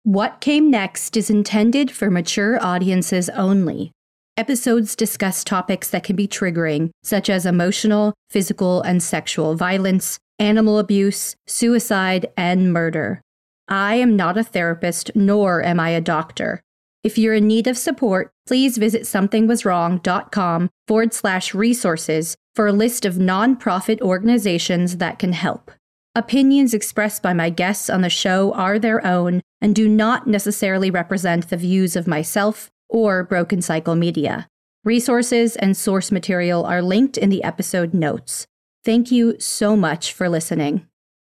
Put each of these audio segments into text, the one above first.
What Came Next is intended for mature audiences only. Episodes discuss topics that can be triggering, such as emotional, physical, and sexual violence, animal abuse, suicide, and murder. I am not a therapist, nor am I a doctor. If you're in need of support, please visit somethingwaswrong.com/resources for a list of nonprofit organizations that can help. Opinions expressed by my guests on the show are their own and do not necessarily represent the views of myself or Broken Cycle Media. Resources and source material are linked in the episode notes. Thank you so much for listening.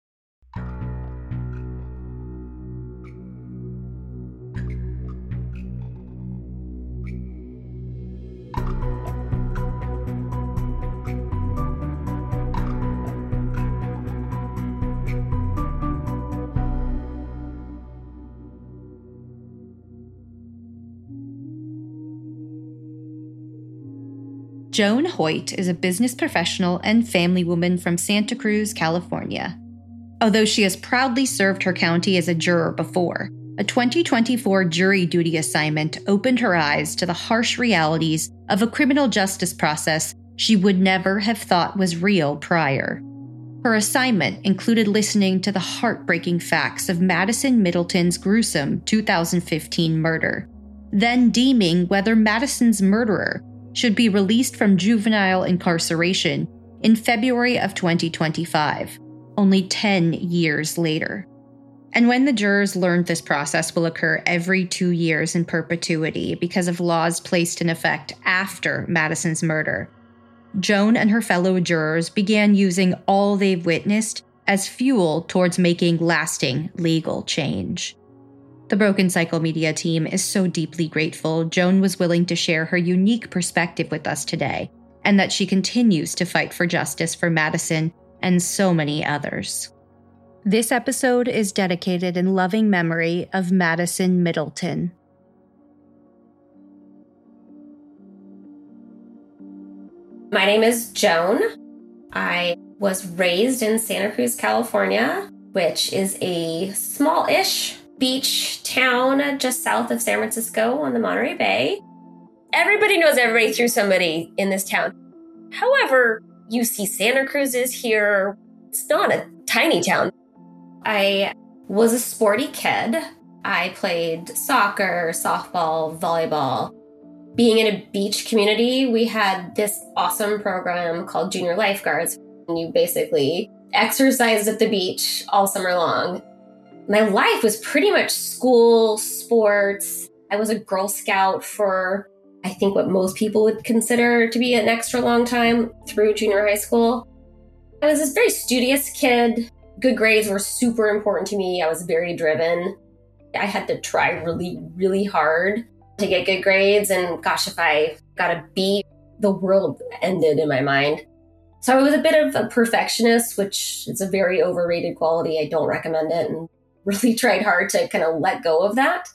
Joan Hoyt is a business professional and family woman from Santa Cruz, California. Although she has proudly served her county as a juror before, a 2024 jury duty assignment opened her eyes to the harsh realities of a criminal justice process she would never have thought was real prior. Her assignment included listening to the heartbreaking facts of Madison Middleton's gruesome 2015 murder, then deeming whether Madison's murderer should be released from juvenile incarceration in February of 2025, only 10 years later. And when the jurors learned this process will occur every 2 years in perpetuity because of laws placed in effect after Madison's murder, Joan and her fellow jurors began using all they've witnessed as fuel towards making lasting legal change. The Broken Cycle Media team is so deeply grateful Joan was willing to share her unique perspective with us today, and that she continues to fight for justice for Madison and so many others. This episode is dedicated in loving memory of Madison Middleton. My name is Joan. I was raised in Santa Cruz, California, which is a small-ish beach town just south of San Francisco on the Monterey Bay. Everybody knows everybody through somebody in this town. However, UC Santa Cruz is here. It's not a tiny town. I was a sporty kid. I played soccer, softball, volleyball. Being in a beach community, we had this awesome program called Junior Lifeguards. And you basically exercised at the beach all summer long. My life was pretty much school, sports. I was a Girl Scout for, I think, what most people would consider to be an extra long time through junior high school. I was this very studious kid. Good grades were super important to me. I was very driven. I had to try really, really hard to get good grades. And gosh, if I got a B, the world ended in my mind. So I was a bit of a perfectionist, which is a very overrated quality. I don't recommend it, and really tried hard to kind of let go of that.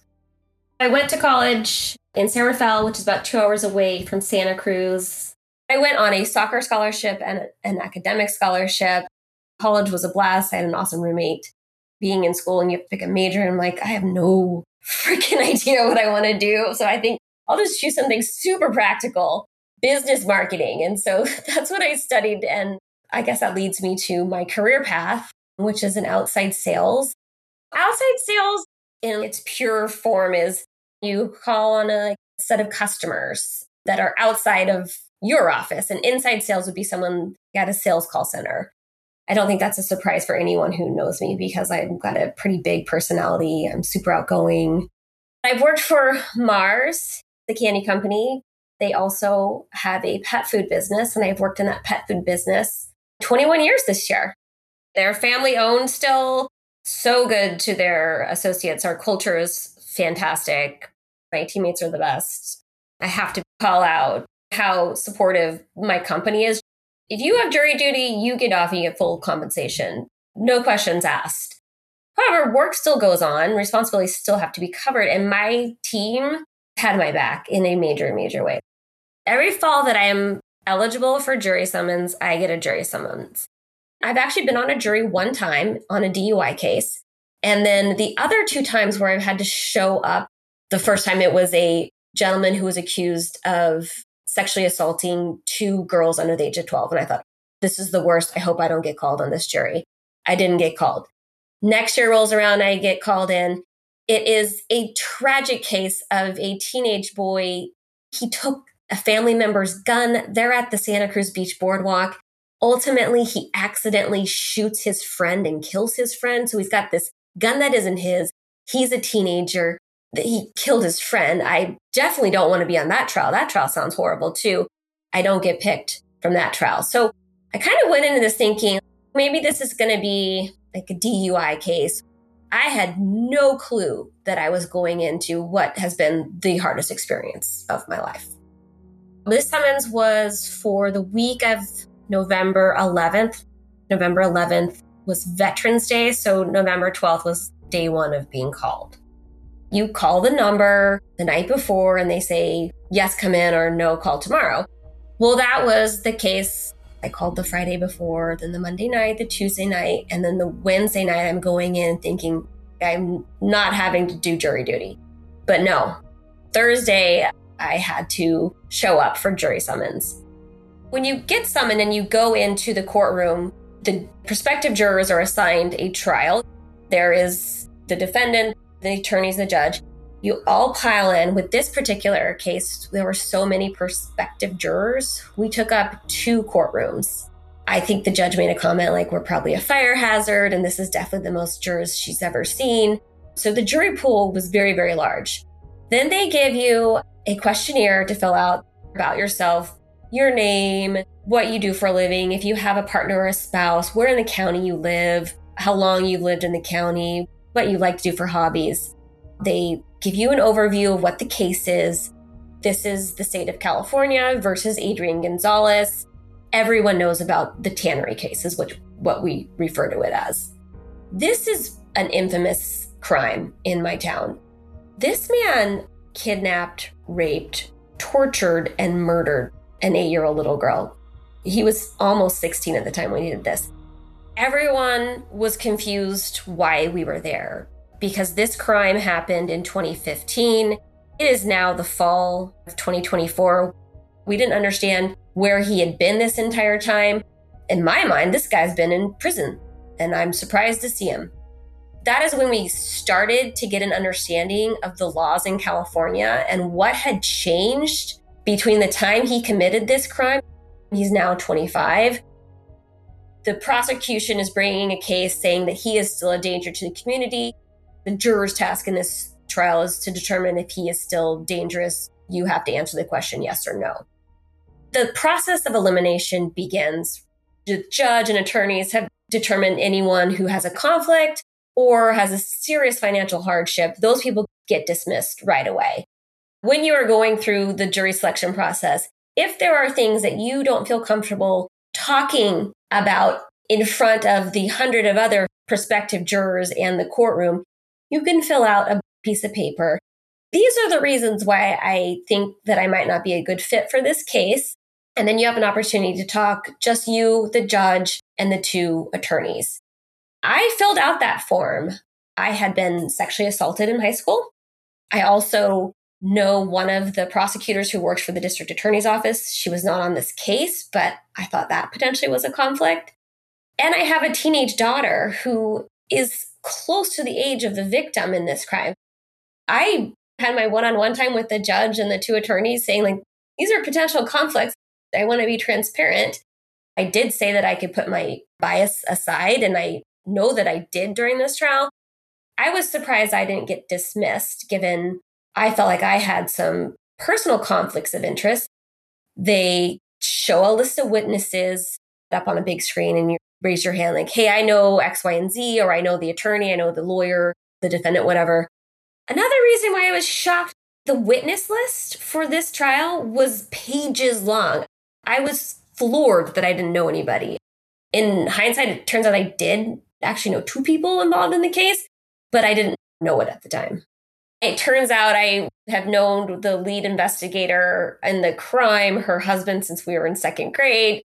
I went to college in San Rafael, which is about 2 hours away from Santa Cruz. I went on a soccer scholarship and an academic scholarship. College was a blast. I had an awesome roommate. Being in school and you have to pick a major, I'm like, I have no freaking idea what I want to do. So I think I'll just choose something super practical, business marketing. And so that's what I studied. And I guess that leads me to my career path, which is in outside sales. Outside sales in its pure form is you call on a set of customers that are outside of your office, and inside sales would be someone at a sales call center. I don't think that's a surprise for anyone who knows me because I've got a pretty big personality. I'm super outgoing. I've worked for Mars, the candy company. They also have a pet food business, and I've worked in that pet food business 21 years this year. They're family owned still. So good to their associates. Our culture is fantastic. My teammates are the best. I have to call out how supportive my company is. If you have jury duty, you get off and you get full compensation. No questions asked. However, work still goes on. Responsibilities still have to be covered. And my team had my back in a major, major way. Every fall that I am eligible for jury summons, I get a jury summons. I've actually been on a jury one time on a DUI case. And then the other two times where I've had to show up, the first time it was a gentleman who was accused of sexually assaulting two girls under the age of 12. And I thought, this is the worst. I hope I don't get called on this jury. I didn't get called. Next year rolls around, I get called in. It is a tragic case of a teenage boy. He took a family member's gun. They're at the Santa Cruz Beach boardwalk. Ultimately, he accidentally shoots his friend and kills his friend. So he's got this gun that isn't his. He's a teenager. He killed his friend. I definitely don't want to be on that trial. That trial sounds horrible too. I don't get picked from that trial. So I kind of went into this thinking, maybe this is going to be like a DUI case. I had no clue that I was going into what has been the hardest experience of my life. This summons was for the week of November 11th. November 11th was Veterans Day, so November 12th was day one of being called. You call the number the night before and they say, yes, come in, or no, call tomorrow. Well, that was the case. I called the Friday before, then the Monday night, the Tuesday night, and then the Wednesday night I'm going in thinking I'm not having to do jury duty. But no, Thursday I had to show up for jury summons. When you get summoned and you go into the courtroom, the prospective jurors are assigned a trial. There is the defendant, the attorneys, the judge. You all pile in. With this particular case, there were so many prospective jurors. We took up 2 courtrooms. I think the judge made a comment like, we're probably a fire hazard, and this is definitely the most jurors she's ever seen. So the jury pool was very, very large. Then they give you a questionnaire to fill out about yourself, your name, what you do for a living, if you have a partner or a spouse, where in the county you live, how long you've lived in the county, what you like to do for hobbies. They give you an overview of what the case is. This is the state of California versus Adrian Gonzalez. Everyone knows about the tannery case, is what we refer to it as. This is an infamous crime in my town. This man kidnapped, raped, tortured, and murdered an 8-year-old little girl. He was almost 16 at the time when he did this. Everyone was confused why we were there, because this crime happened in 2015. It is now the fall of 2024. We didn't understand where he had been this entire time. In my mind, this guy's been in prison, and I'm surprised to see him. That is when we started to get an understanding of the laws in California and what had changed between the time he committed this crime. He's now 25. The prosecution is bringing a case saying that he is still a danger to the community. The juror's task in this trial is to determine if he is still dangerous. You have to answer the question yes or no. The process of elimination begins. The judge and attorneys have determined anyone who has a conflict or has a serious financial hardship, those people get dismissed right away. When you are going through the jury selection process, if there are things that you don't feel comfortable talking about in front of the 100 of other prospective jurors and the courtroom, you can fill out a piece of paper. These are the reasons why I think that I might not be a good fit for this case. And then you have an opportunity to talk, just you, the judge, and the 2 attorneys. I filled out that form. I had been sexually assaulted in high school. I also know one of the prosecutors who works for the district attorney's office. She was not on this case, but I thought that potentially was a conflict. And I have a teenage daughter who is close to the age of the victim in this crime. I had my one-on-one time with the judge and the 2 attorneys saying, like, these are potential conflicts. I want to be transparent. I did say that I could put my bias aside, and I know that I did during this trial. I was surprised I didn't get dismissed, given I felt like I had some personal conflicts of interest. They show a list of witnesses up on a big screen, and you raise your hand like, hey, I know X, Y, and Z, or I know the attorney, I know the lawyer, the defendant, whatever. Another reason why I was shocked, the witness list for this trial was pages long. I was floored that I didn't know anybody. In hindsight, it turns out I did actually know 2 people involved in the case, but I didn't know it at the time. It turns out I have known the lead investigator in the crime, her husband, since we were in 2nd grade.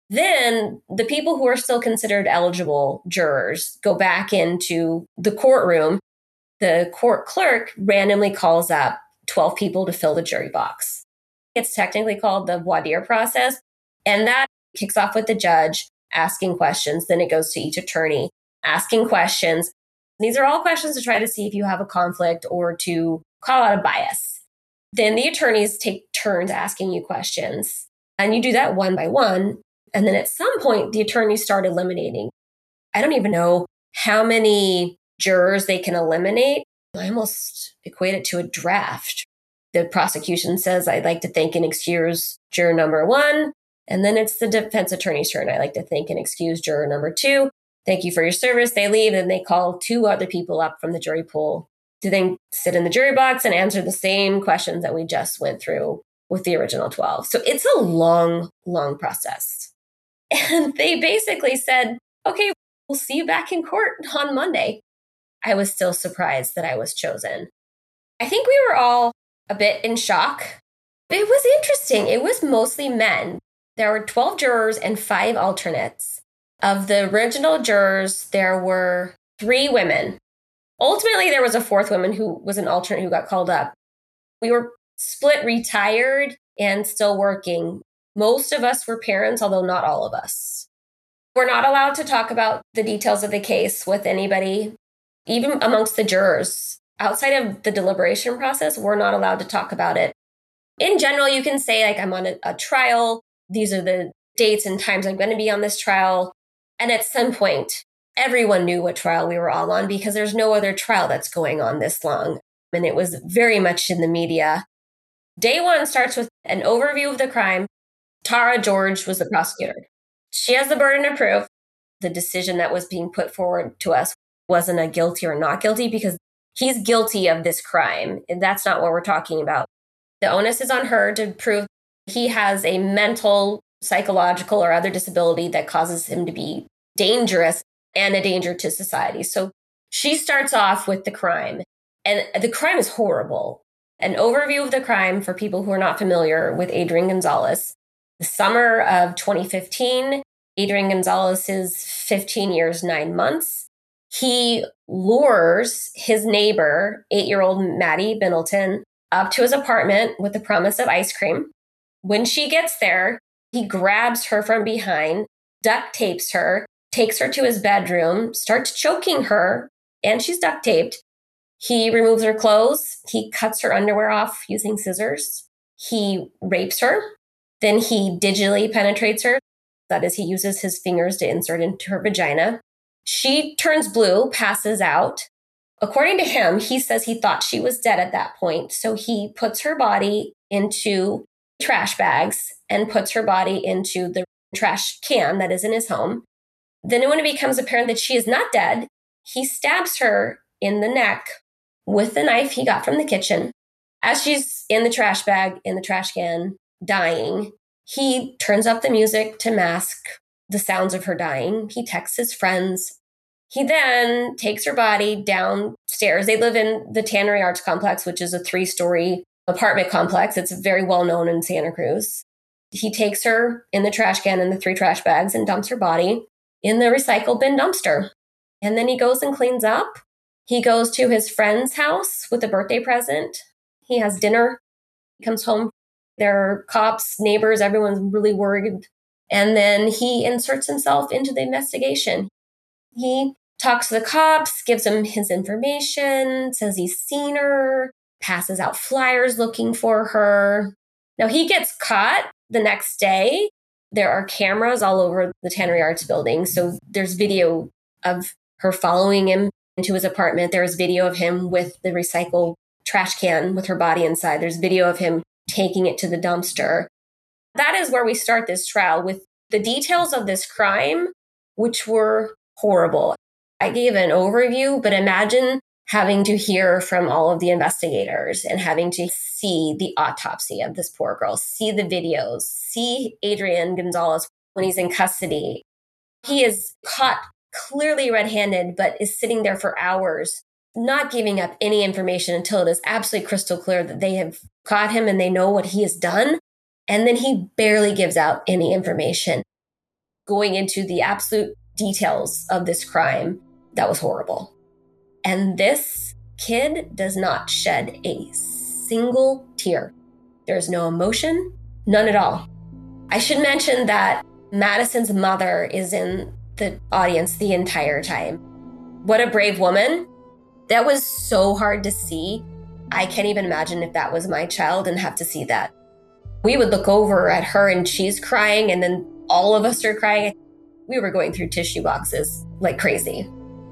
Then the people who are still considered eligible jurors go back into the courtroom. The court clerk randomly calls up 12 people to fill the jury box. It's technically called the voir dire process. And that kicks off with the judge asking questions. Then it goes to each attorney asking questions. These are all questions to try to see if you have a conflict or to call out a bias. Then the attorneys take turns asking you questions. And you do that one by one. And then at some point, the attorneys start eliminating. I don't even know how many jurors they can eliminate. I almost equate it to a draft. The prosecution says, I'd like to thank and excuse juror number 1. And then it's the defense attorney's turn. I'd like to thank and excuse juror number 2. Thank you for your service. They leave and they call 2 other people up from the jury pool to then sit in the jury box and answer the same questions that we just went through with the original 12. So it's a long, long process. And they basically said, okay, we'll see you back in court on Monday. I was still surprised that I was chosen. I think we were all a bit in shock. It was interesting. It was mostly men. There were 12 jurors and 5 alternates. Of the original jurors, there were 3 women. Ultimately, there was a 4th woman who was an alternate who got called up. We were split retired and still working. Most of us were parents, although not all of us. We're not allowed to talk about the details of the case with anybody, even amongst the jurors. Outside of the deliberation process, we're not allowed to talk about it. In general, you can say, like, I'm on a trial. These are the dates and times I'm going to be on this trial. And at some point, everyone knew what trial we were all on because there's no other trial that's going on this long. And it was very much in the media. Day 1 starts with an overview of the crime. Tara George was the prosecutor. She has the burden of proof. The decision that was being put forward to us wasn't a guilty or not guilty because he's guilty of this crime. And that's not what we're talking about. The onus is on her to prove he has a mental, psychological, or other disability that causes him to be dangerous and a danger to society. So she starts off with the crime. And the crime is horrible. An overview of the crime for people who are not familiar with Adrian Gonzalez. The summer of 2015, Adrian Gonzalez is 15 years, 9 months. He lures his neighbor, 8-year-old Maddie Bindleton, up to his apartment with the promise of ice cream. When she gets there, he grabs her from behind, duct tapes her, takes her to his bedroom, starts choking her, and she's duct taped. He removes her clothes. He cuts her underwear off using scissors. He rapes her. Then he digitally penetrates her. That is, he uses his fingers to insert into her vagina. She turns blue, passes out. According to him, he says he thought she was dead at that point. So he puts her body into trash bags and puts her body into the trash can that is in his home. Then when it becomes apparent that she is not dead, he stabs her in the neck with the knife he got from the kitchen. As she's in the trash bag, in the trash can, dying, he turns up the music to mask the sounds of her dying. He texts his friends. He then takes her body downstairs. They live in the Tannery Arts Complex, which is a 3-story apartment complex. It's very well known in Santa Cruz. He takes her in the trash can in the 3 trash bags and dumps her body in the recycle bin dumpster. And then he goes and cleans up. He goes to his friend's house with a birthday present. He has dinner. He comes home. There are cops, neighbors, everyone's really worried. And then he inserts himself into the investigation. He talks to the cops, gives them his information, says he's seen her, passes out flyers looking for her. Now he gets caught the next day. There are cameras all over the Tannery Arts building. So there's video of her following him into his apartment. There's video of him with the recycle trash can with her body inside. There's video of him taking it to the dumpster. That is where we start this trial with the details of this crime, which were horrible. I gave an overview, but imagine having to hear from all of the investigators and having to see the autopsy of this poor girl, see the videos, see Adrian Gonzalez when he's in custody. He is caught clearly red-handed, but is sitting there for hours, not giving up any information until it is absolutely crystal clear that they have caught him and they know what he has done. And then he barely gives out any information. going into the absolute details of this crime that was horrible. And this kid does not shed a single tear. There's no emotion, none at all. I should mention that Madison's mother is in the audience the entire time. What a brave woman. That was so hard to see. I can't even imagine if that was my child and have to see that. We would look over at her and she's crying, and then all of us are crying. We were going through tissue boxes like crazy.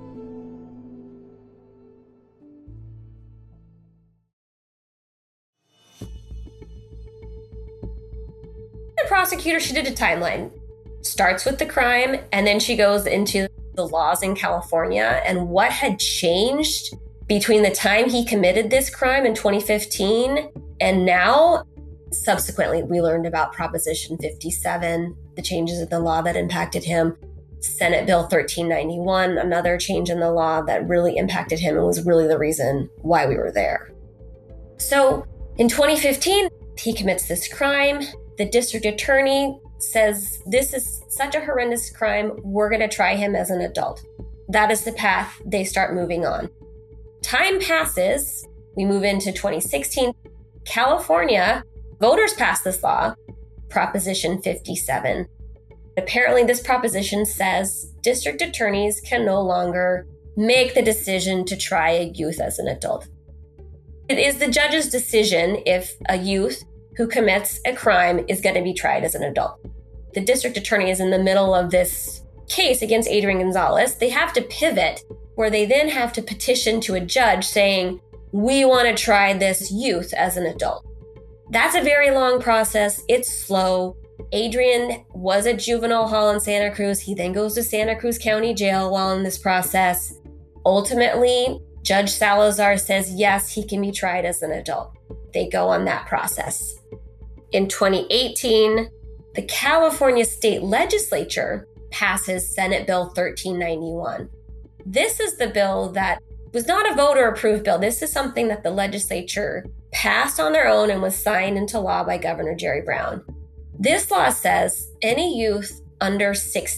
The prosecutor, she did a timeline. Starts with the crime, and then she goes into the laws in California and what had changed between the time he committed this crime in 2015 and now. Subsequently, we learned about Proposition 57, the changes in the law that impacted him. Senate Bill 1391, another change in the law that really impacted him and was really the reason why we were there. So in 2015, he commits this crime. The district attorney says, this is such a horrendous crime, we're going to try him as an adult. That is the path they start moving on. Time passes. We move into 2016. California, voters passed this law, Proposition 57. Apparently, this proposition says district attorneys can no longer make the decision to try a youth as an adult. It is the judge's decision if a youth who commits a crime is going to be tried as an adult. The district attorney is in the middle of this case against Adrian Gonzalez. They have to pivot, where they then have to petition to a judge saying, we want to try this youth as an adult. That's a very long process. It's slow. Adrian was at juvenile hall in Santa Cruz. He then goes to Santa Cruz County Jail while in this process. Ultimately, Judge Salazar says, yes, he can be tried as an adult. They go on that process. In 2018, the California State Legislature passes Senate Bill 1391. This is the bill that was not a voter-approved bill. This is something that the legislature passed on their own and was signed into law by Governor Jerry Brown. This law says any youth under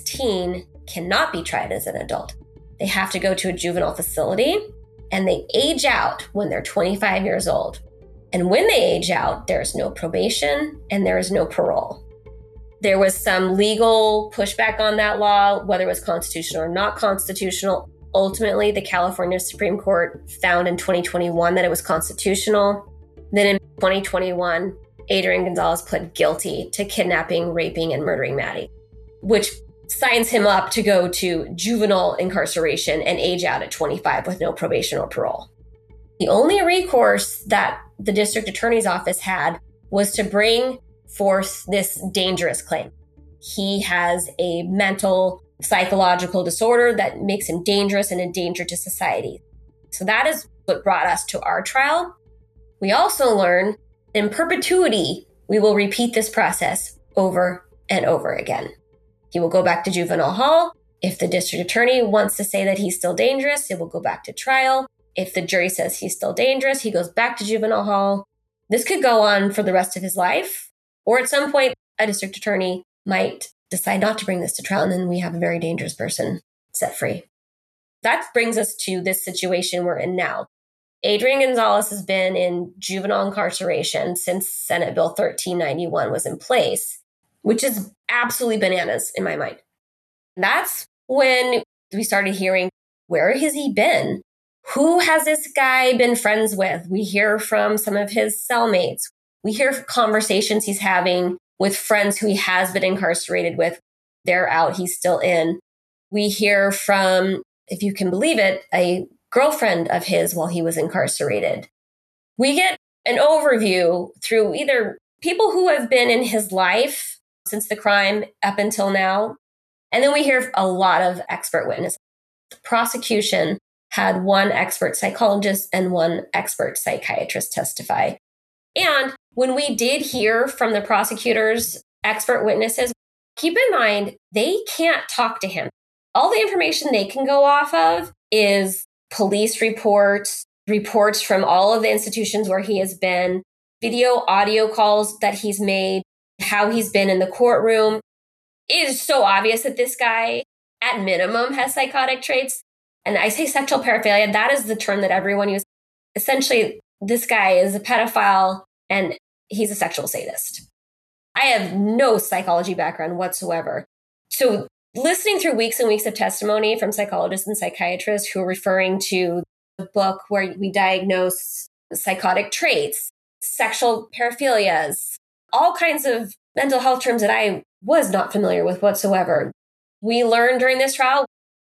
16 cannot be tried as an adult. They have to go to a juvenile facility, and they age out when they're 25 years old. And when they age out, there's no probation and there is no parole. There was some legal pushback on that law, whether it was constitutional or not constitutional. Ultimately, the California Supreme Court found in 2021 that it was constitutional. Then in 2021, Adrian Gonzalez pled guilty to kidnapping, raping, and murdering Maddie, which signs him up to go to juvenile incarceration and age out at 25 with no probation or parole. The only recourse that the district attorney's office had was to bring forth this dangerous claim. He has a mental, psychological disorder that makes him dangerous and a danger to society. So that is what brought us to our trial. We also learned in perpetuity, we will repeat this process over and over again. He will go back to juvenile hall. If the district attorney wants to say that he's still dangerous, it will go back to trial. If the jury says he's still dangerous, he goes back to juvenile hall. This could go on for the rest of his life. Or at some point, a district attorney might decide not to bring this to trial, and then we have a very dangerous person set free. That brings us to this situation we're in now. Adrian Gonzalez has been in juvenile incarceration since Senate Bill 1391 was in place, which is absolutely bananas in my mind. That's when we started hearing, where has he been? Who has this guy been friends with? We hear from some of his cellmates. We hear conversations he's having with friends who he has been incarcerated with. They're out, he's still in. We hear from, if you can believe it, a girlfriend of his while he was incarcerated. We get an overview through either people who have been in his life since the crime up until now, and then we hear a lot of expert witnesses. The prosecution had one expert psychologist and one expert psychiatrist testify. And when we did hear from the prosecutor's expert witnesses, keep in mind, they can't talk to him. All the information they can go off of is police reports, reports from all of the institutions where he has been, video, audio calls that he's made, how he's been in the courtroom. it is so obvious that this guy, at minimum, has psychotic traits. And I say sexual paraphilia, that is the term that everyone uses. Essentially, this guy is a pedophile and he's a sexual sadist. I have no psychology background whatsoever. So listening through weeks and weeks of testimony from psychologists and psychiatrists who are referring to the book where we diagnose psychotic traits, sexual paraphilias, all kinds of mental health terms that I was not familiar with whatsoever. We learned during this trial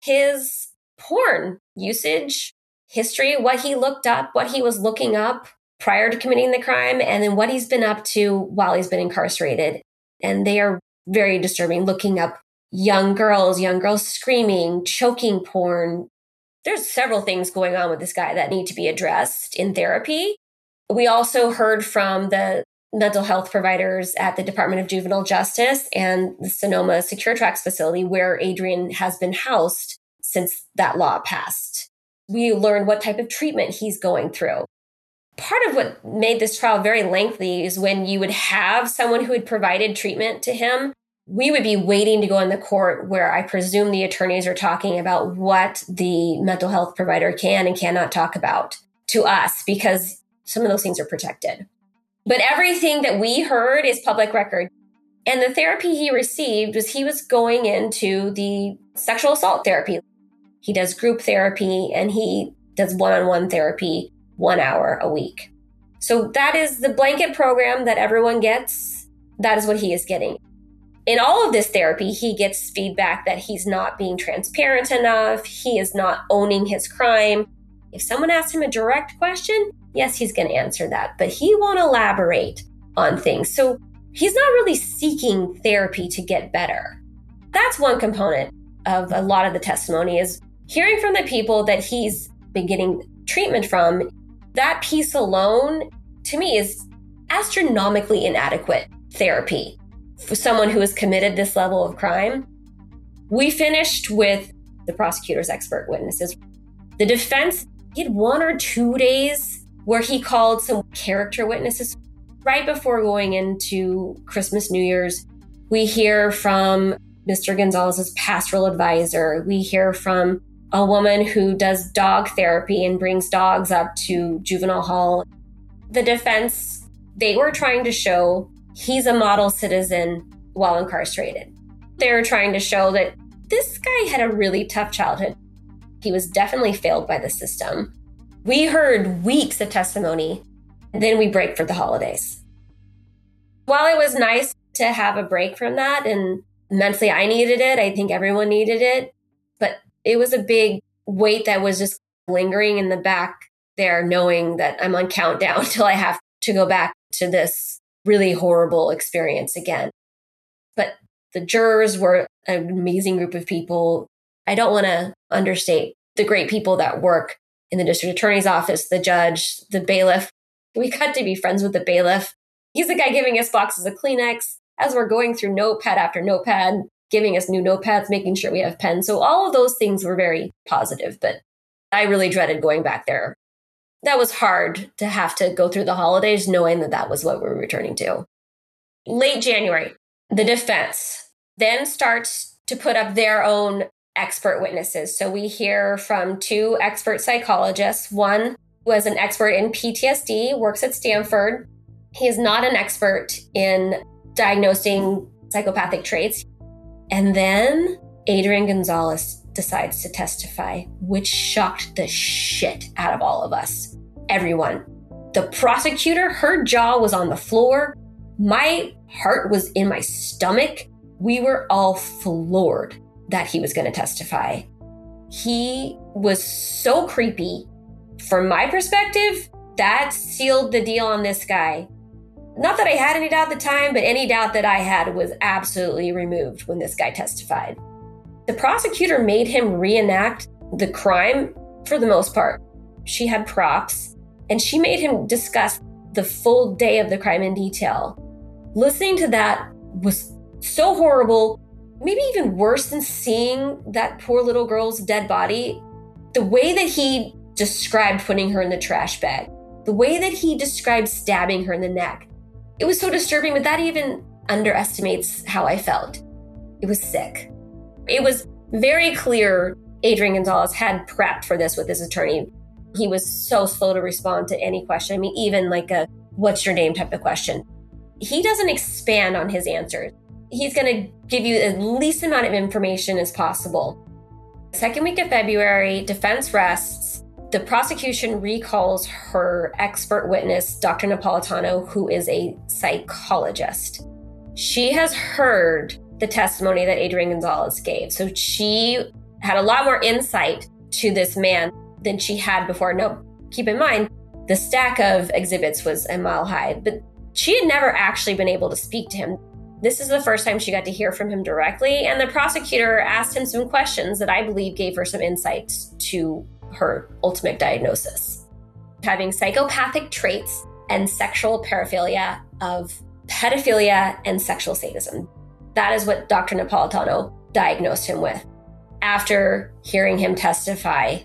his porn usage, history, what he looked up, what he was looking up prior to committing the crime, and then what he's been up to while he's been incarcerated. And they are very disturbing, looking up young girls screaming, choking porn. There's several things going on with this guy that need to be addressed in therapy. We also heard from the mental health providers at the Department of Juvenile Justice and the Sonoma Secure Tracks facility where Adrian has been housed since that law passed. We learned what type of treatment he's going through. Part of what made this trial very lengthy is when you would have someone who had provided treatment to him, we would be waiting to go in the court where I presume the attorneys are talking about what the mental health provider can and cannot talk about to us because some of those things are protected. But everything that we heard is public record. And the therapy he received was he was going into the sexual assault therapy. He does group therapy and he does one-on-one therapy 1 hour a week. So that is the blanket program that everyone gets. That is what he is getting. In all of this therapy, he gets feedback that he's not being transparent enough. He is not owning his crime. If someone asks him a direct question, yes, he's going to answer that, but he won't elaborate on things. So he's not really seeking therapy to get better. That's one component of a lot of the testimony is hearing from the people that he's been getting treatment from. That piece alone, to me, is astronomically inadequate therapy for someone who has committed this level of crime. We finished with the prosecutor's expert witnesses. The defense, he had 1 or 2 days where he called some character witnesses. Right before going into Christmas, New Year's, we hear from Mr. Gonzalez's pastoral advisor. We hear from a woman who does dog therapy and brings dogs up to juvenile hall. The defense, they were trying to show he's a model citizen while incarcerated. They were trying to show that this guy had a really tough childhood. He was definitely failed by the system. We heard weeks of testimony, and then we break for the holidays. While it was nice to have a break from that, and mentally I needed it, I think everyone needed it, but it was a big weight that was just lingering in the back there, knowing that I'm on countdown till I have to go back to this really horrible experience again. But the jurors were an amazing group of people. I don't want to understate the great people that work in the district attorney's office, the judge, the bailiff. We got to be friends with the bailiff. He's the guy giving us boxes of Kleenex as we're going through notepad after notepad, giving us new notepads, making sure we have pens. So all of those things were very positive, but I really dreaded going back there. That was hard to have to go through the holidays knowing that that was what we were returning to. Late January, the defense then starts to put up their own expert witnesses. So we hear from 2 expert psychologists. One who is an expert in PTSD, works at Stanford. He is not an expert in diagnosing psychopathic traits. And then Adrian Gonzalez decides to testify, which shocked the shit out of all of us. Everyone. The prosecutor, her jaw was on the floor. My heart was in my stomach. We were all floored that he was going to testify. He was so creepy. From my perspective, that sealed the deal on this guy. Not that I had any doubt at the time, but any doubt that I had was absolutely removed when this guy testified. The prosecutor made him reenact the crime for the most part. She had props, and she made him discuss the full day of the crime in detail. Listening to that was so horrible, maybe even worse than seeing that poor little girl's dead body. The way that he described putting her in the trash bag, the way that he described stabbing her in the neck, it was so disturbing, but that even underestimates how I felt. It was sick. It was very clear Adrian Gonzalez had prepped for this with his attorney. He was so slow to respond to any question. I mean, even like a what's your name type of question. He doesn't expand on his answers. He's going to give you the least amount of information as possible. Second week of February, defense rests. The prosecution recalls her expert witness, Dr. Napolitano, who is a psychologist. She has heard the testimony that Adrian Gonzalez gave. So she had a lot more insight to this man than she had before. Now, keep in mind, the stack of exhibits was a mile high, but she had never actually been able to speak to him. This is the first time she got to hear from him directly, and the prosecutor asked him some questions that I believe gave her some insights to her ultimate diagnosis. Having psychopathic traits and sexual paraphilia of pedophilia and sexual sadism. That is what Dr. Napolitano diagnosed him with after hearing him testify.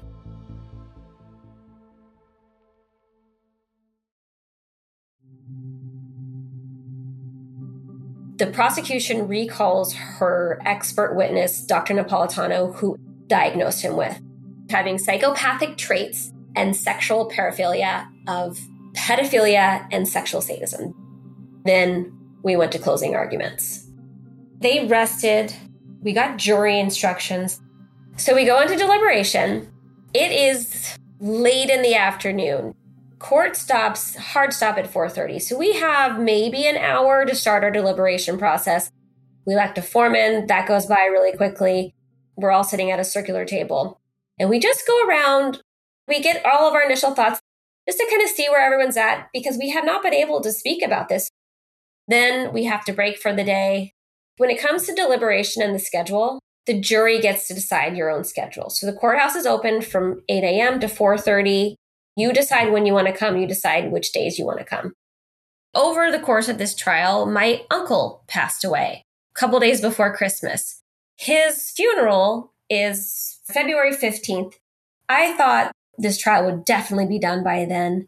The prosecution recalls her expert witness, Dr. Napolitano, who diagnosed him with having psychopathic traits and sexual paraphilia of pedophilia and sexual sadism. Then we went to closing arguments. They rested. We got jury instructions. So we go into deliberation. It is late in the afternoon. Court stops, hard stop at 4:30. So we have maybe an hour to start our deliberation process. We elect a foreman. That goes by really quickly. We're all sitting at a circular table. And we just go around. We get all of our initial thoughts just to kind of see where everyone's at, because we have not been able to speak about this. Then we have to break for the day. When it comes to deliberation and the schedule, the jury gets to decide your own schedule. So the courthouse is open from 8 a.m. to 4:30. You decide when you want to come. You decide which days you want to come. Over the course of this trial, my uncle passed away a couple days before Christmas. His funeral is February 15th. I thought this trial would definitely be done by then.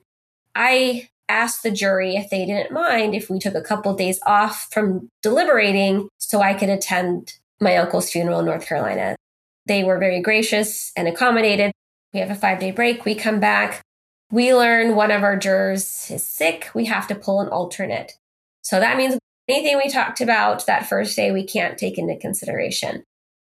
I asked the jury if they didn't mind if we took a couple of days off from deliberating so I could attend my uncle's funeral in North Carolina. They were very gracious and accommodated. We have a 5-day break. We come back. We learn one of our jurors is sick. We have to pull an alternate. So that means anything we talked about that first day, we can't take into consideration.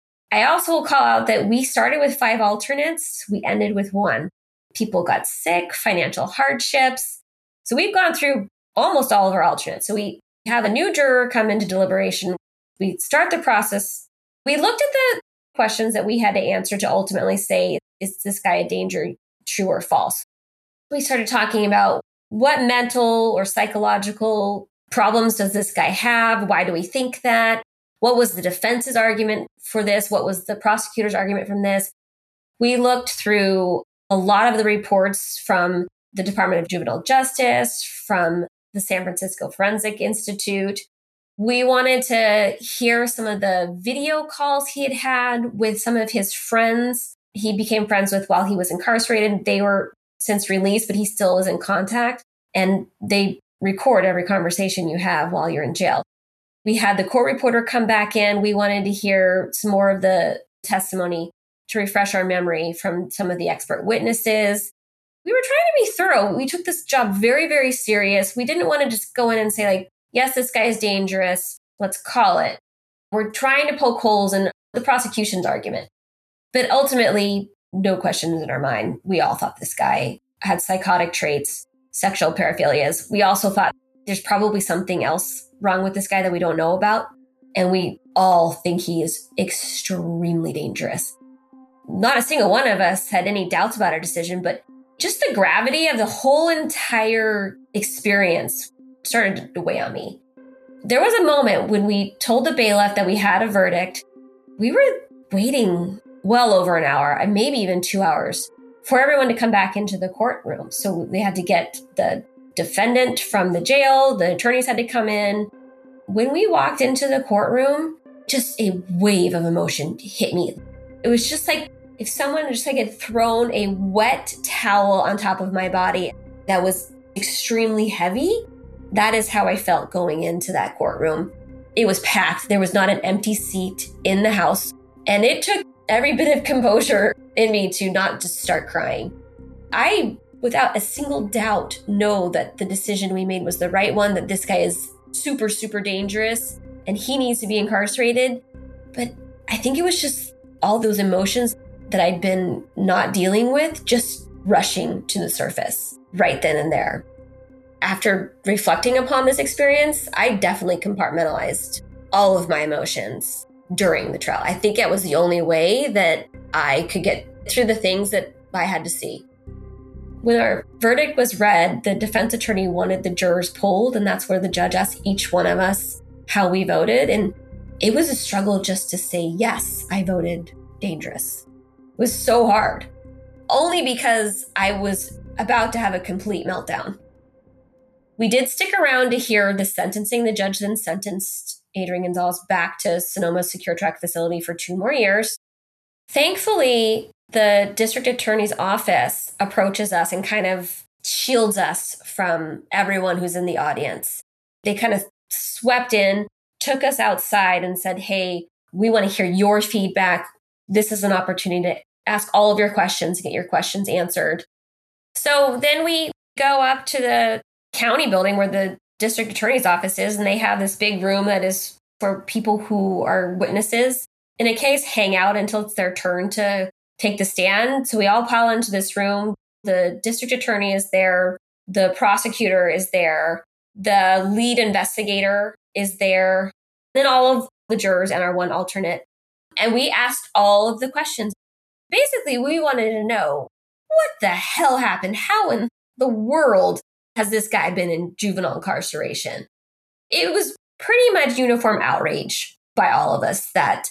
I also will call out that we started with 5 alternates. We ended with 1. People got sick, financial hardships. So we've gone through almost all of our alternates. So we have a new juror come into deliberation. We start the process. We looked at the questions that we had to answer to ultimately say, is this guy a danger, true or false? We started talking about what mental or psychological problems does this guy have? Why do we think that? What was the defense's argument for this? What was the prosecutor's argument from this? We looked through a lot of the reports from the Department of Juvenile Justice, from the San Francisco Forensic Institute. We wanted to hear some of the video calls he had had with some of his friends he became friends with while he was incarcerated. They were since released, but he still was in contact. And they record every conversation you have while you're in jail. We had the court reporter come back in. We wanted to hear some more of the testimony to refresh our memory from some of the expert witnesses. We were trying to be thorough. We took this job very, very serious. We didn't want to just go in and say, like, yes, this guy is dangerous. Let's call it. We're trying to poke holes in the prosecution's argument. But ultimately, no questions in our mind. We all thought this guy had psychotic traits, sexual paraphilias. We also thought there's probably something else wrong with this guy that we don't know about. And we all think he is extremely dangerous. Not a single one of us had any doubts about our decision, but just the gravity of the whole entire experience started to weigh on me. There was a moment when we told the bailiff that we had a verdict. We were waiting well over an hour, maybe even 2 hours, for everyone to come back into the courtroom. So they had to get the defendant from the jail. The attorneys had to come in. When we walked into the courtroom, just a wave of emotion hit me. It was just like if someone just like had thrown a wet towel on top of my body that was extremely heavy. That is how I felt going into that courtroom. It was packed. There was not an empty seat in the house. And it took every bit of composure in me to not just start crying. I, without a single doubt, know that the decision we made was the right one, that this guy is super, super dangerous and he needs to be incarcerated. But I think it was just all those emotions that I'd been not dealing with just rushing to the surface right then and there. After reflecting upon this experience, I definitely compartmentalized all of my emotions during the trial. I think it was the only way that I could get through the things that I had to see. When our verdict was read, the defense attorney wanted the jurors polled, and that's where the judge asked each one of us how we voted. And it was a struggle just to say, yes, I voted dangerous. It was so hard, only because I was about to have a complete meltdown. We did stick around to hear the sentencing. The judge then sentenced Adrian Gonzalez back to Sonoma Secure Track Facility for 2 more years. Thankfully, the district attorney's office approaches us and kind of shields us from everyone who's in the audience. They kind of swept in, took us outside and said, hey, we want to hear your feedback. This is an opportunity to ask all of your questions, get your questions answered. So then we go up to the county building where the district attorney's office is, and they have this big room that is for people who are witnesses in a case, hang out until it's their turn to take the stand. So we all pile into this room. The district attorney is there. The prosecutor is there. The lead investigator is there. Then all of the jurors and our one alternate. And we asked all of the questions. Basically, we wanted to know, what the hell happened? How in the world has this guy been in juvenile incarceration? It was pretty much uniform outrage by all of us that,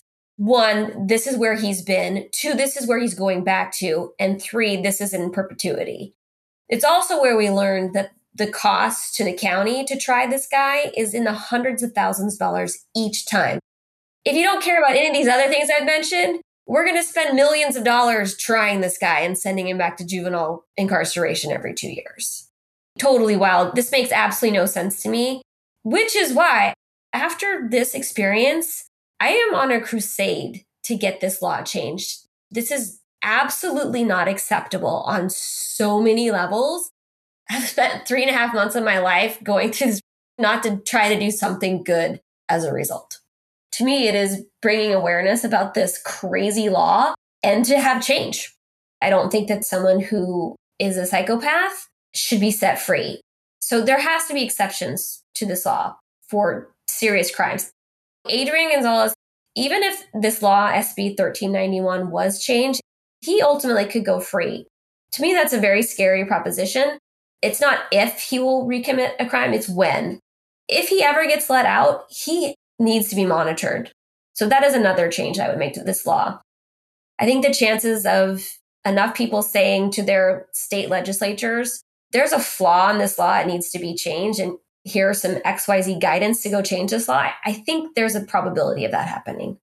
1, this is where he's been. 2, this is where he's going back to. And 3, this is in perpetuity. It's also where we learned that the cost to the county to try this guy is in the hundreds of thousands of dollars each time. If you don't care about any of these other things I've mentioned, we're going to spend millions of dollars trying this guy and sending him back to juvenile incarceration every 2 years. Totally wild. This makes absolutely no sense to me, which is why after this experience, I am on a crusade to get this law changed. This is absolutely not acceptable on so many levels. I've spent 3.5 months of my life going through this, not to try to do something good as a result. To me, it is bringing awareness about this crazy law and to have change. I don't think that someone who is a psychopath should be set free. So there has to be exceptions to this law for serious crimes. Adrian Gonzalez, even if this law, SB 1391, was changed, he ultimately could go free. To me, that's a very scary proposition. It's not if he will recommit a crime, it's when. If he ever gets let out, he needs to be monitored. So that is another change I would make to this law. I think the chances of enough people saying to their state legislatures, there's a flaw in this law, it needs to be changed, and here's some XYZ guidance to go change this law, I think there's a probability of that happening.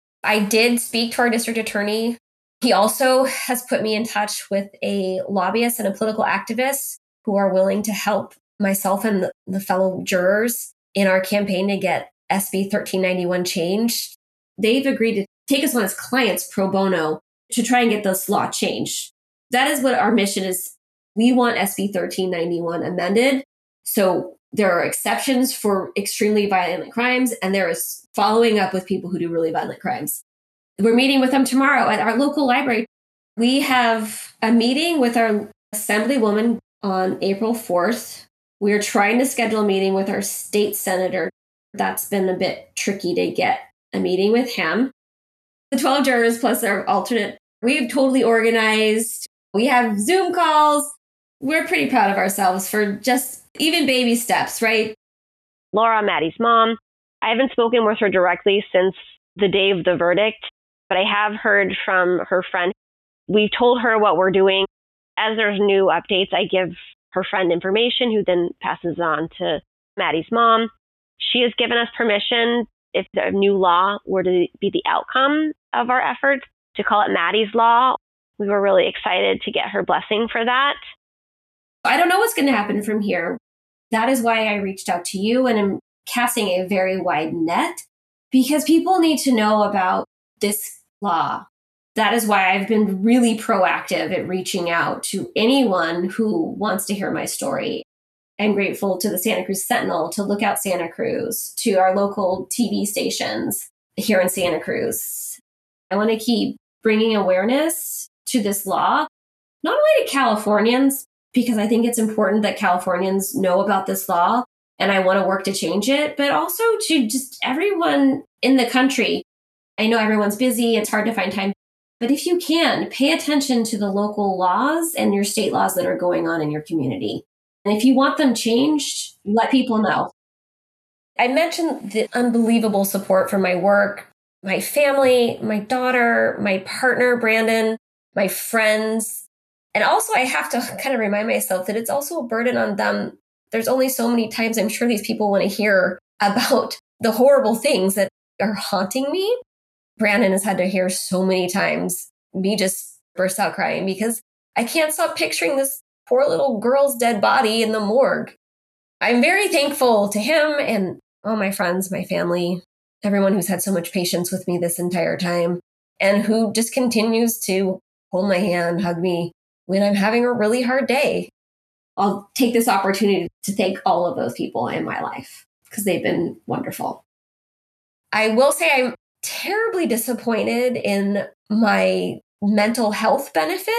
I did speak to our district attorney. He also has put me in touch with a lobbyist and a political activist who are willing to help myself and the fellow jurors in our campaign to get SB 1391 changed. They've agreed to take us on as clients pro bono to try and get this law changed. That is what our mission is. We want SB 1391 amended. So there are exceptions for extremely violent crimes, and there is following up with people who do really violent crimes. We're meeting with them tomorrow at our local library. We have a meeting with our assemblywoman on April 4th. We're trying to schedule a meeting with our state senator. That's been a bit tricky to get a meeting with him. The 12 jurors plus our alternate, we've totally organized. We have Zoom calls. We're pretty proud of ourselves for just even baby steps, right? Laura, Maddie's mom, I haven't spoken with her directly since the day of the verdict, but I have heard from her friend. We've told her what we're doing. As there's new updates, I give her friend information, who then passes on to Maddie's mom. She has given us permission, if the new law were to be the outcome of our efforts, to call it Maddie's Law. We were really excited to get her blessing for that. I don't know what's going to happen from here. That is why I reached out to you and am casting a very wide net because people need to know about this law. That is why I've been really proactive at reaching out to anyone who wants to hear my story. I'm grateful to the Santa Cruz Sentinel, to Lookout Santa Cruz, to our local TV stations here in Santa Cruz. I want to keep bringing awareness to this law, not only to Californians, because I think it's important that Californians know about this law, and I want to work to change it, but also to just everyone in the country. I know everyone's busy, it's hard to find time, but if you can, pay attention to the local laws and your state laws that are going on in your community. And if you want them changed, let people know. I mentioned the unbelievable support from my work, my family, my daughter, my partner, Brandon, my friends. And also I have to kind of remind myself that it's also a burden on them. There's only so many times I'm sure these people want to hear about the horrible things that are haunting me. Brandon has had to hear so many times me just burst out crying because I can't stop picturing this poor little girl's dead body in the morgue. I'm very thankful to him and all my friends, my family, everyone who's had so much patience with me this entire time and who just continues to hold my hand, hug me when I'm having a really hard day. I'll take this opportunity to thank all of those people in my life because they've been wonderful. I will say I'm terribly disappointed in my mental health benefit.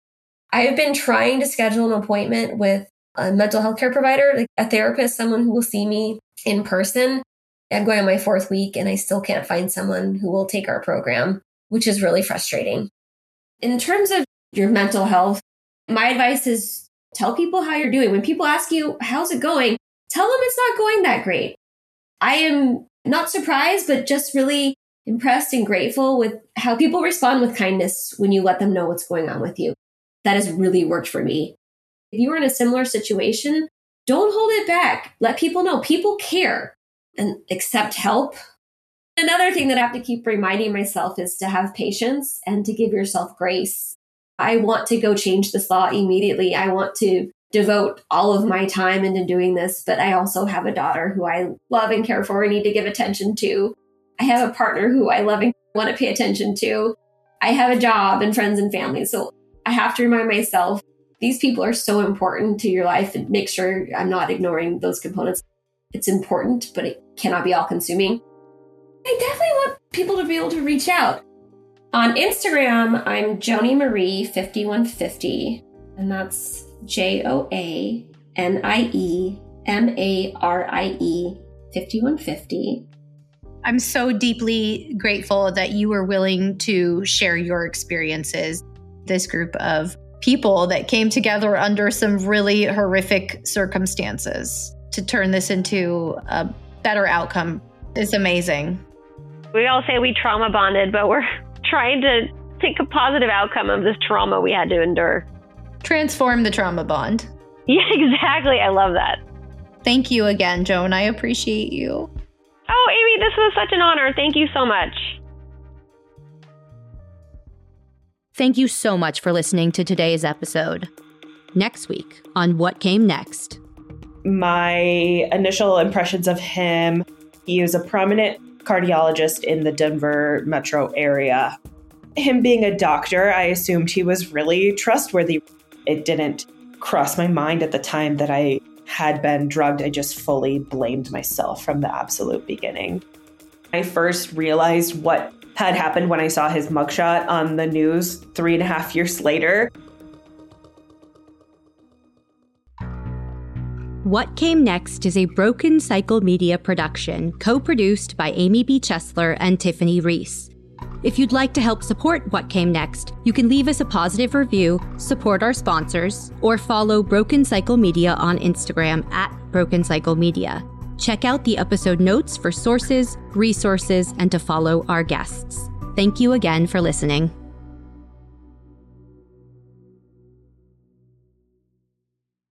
I have been trying to schedule an appointment with a mental health care provider, like a therapist, someone who will see me in person. I'm going on my 4th week and I still can't find someone who will take our program, which is really frustrating. In terms of your mental health, my advice is tell people how you're doing. When people ask you, how's it going? Tell them it's not going that great. I am not surprised, but just really impressed and grateful with how people respond with kindness when you let them know what's going on with you. That has really worked for me. If you are in a similar situation, don't hold it back. Let people know. People care and accept help. Another thing that I have to keep reminding myself is to have patience and to give yourself grace. I want to go change this law immediately. I want to devote all of my time into doing this, but I also have a daughter who I love and care for and need to give attention to. I have a partner who I love and want to pay attention to. I have a job and friends and family. So I have to remind myself, these people are so important to your life and make sure I'm not ignoring those components. It's important, but it cannot be all consuming. I definitely want people to be able to reach out. On Instagram, I'm Joni Marie 5150, and that's JOANIE MARIE 5150. I'm so deeply grateful that you were willing to share your experiences. This group of people that came together under some really horrific circumstances to turn this into a better outcome is amazing. We all say we trauma bonded, but we're trying to take a positive outcome of this trauma we had to endure. Transform the trauma bond. Yeah, exactly. I love that. Thank you again, Joan. I appreciate you. Oh, Amy, this was such an honor. Thank you so much. Thank you so much for listening to today's episode. Next week on What Came Next. My initial impressions of him, he was a prominent cardiologist in the Denver metro area. Him being a doctor, I assumed he was really trustworthy. It didn't cross my mind at the time that I had been drugged. I just fully blamed myself from the absolute beginning. I first realized what had happened when I saw his mugshot on the news 3.5 years later. What Came Next is a Broken Cycle Media production, co-produced by Amy B. Chesler and Tiffany Reese. If you'd like to help support What Came Next, you can leave us a positive review, support our sponsors, or follow Broken Cycle Media on Instagram at Broken Cycle Media. Check out the episode notes for sources, resources, and to follow our guests. Thank you again for listening.